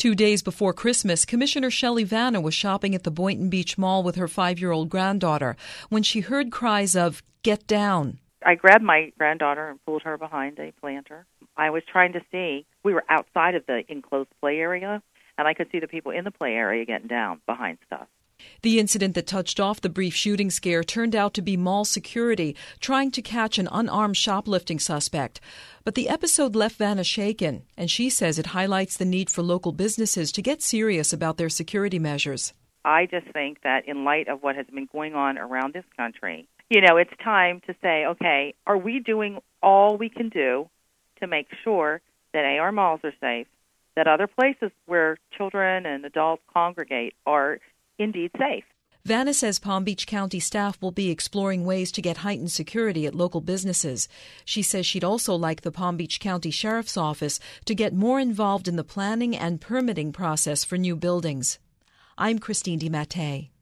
2 days before Christmas, Commissioner Shelley Vanna was shopping at the Boynton Beach Mall with her 5-year-old granddaughter when she heard cries of, "Get down." I grabbed my granddaughter and pulled her behind a planter. I was trying to see, we were outside of the enclosed play area, and I could see the people in the play area getting down behind stuff. The incident that touched off the brief shooting scare turned out to be mall security trying to catch an unarmed shoplifting suspect. But the episode left Vanna shaken, and she says it highlights the need for local businesses to get serious about their security measures. I just think that in light of what has been going on around this country, it's time to say, okay, are we doing all we can do to make sure that our malls are safe, that other places where children and adults congregate are indeed safe? Vanna says Palm Beach County staff will be exploring ways to get heightened security at local businesses. She says she'd also like the Palm Beach County Sheriff's Office to get more involved in the planning and permitting process for new buildings. I'm Christine DiMattei.